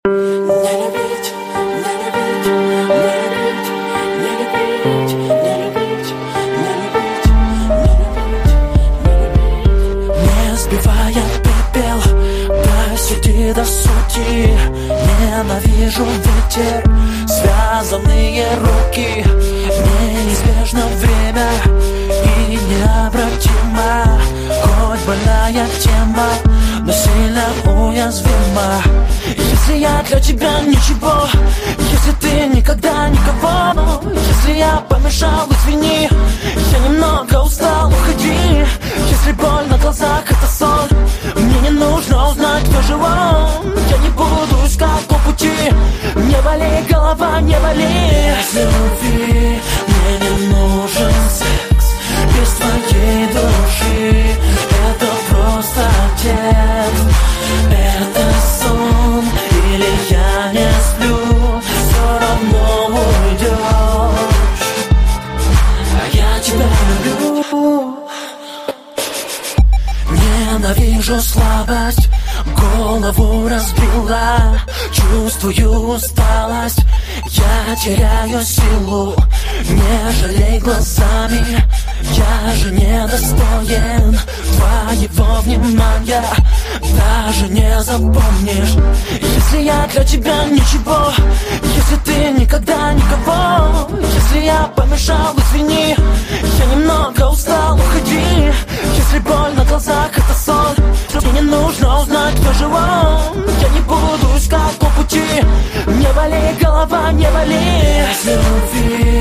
Не сбивая пепел, досуди до сути. Ненавижу ветер, связанные руки. Неизбежно время и необратимо. Хоть больная тема, но сильно уязвима. Если я для тебя ничего, если ты никогда никого, если я помешал, извини, я немного устал, уходи. Если боль на глазах это сон, мне не нужно узнать, кто же он. Я не буду искать по пути, не болей, голова, не болей. Без любви мне не нужен секс, без твоей души это просто текст, это сон. Или я не сплю, все равно уйдешь, а я тебя люблю. Ненавижу слабость, голову разбила. Чувствую усталость, я теряю силу. Не жалей глазами, я же недостоин твоего внимания. Даже не запомнишь, если я для тебя ничего, если ты никогда никого. Если я помешал, извини, я немного устал, уходи. Если боль на глазах это сон, мне не нужно узнать, кто же он. Я не буду искать по пути, не болей, голова, не болей. Без любви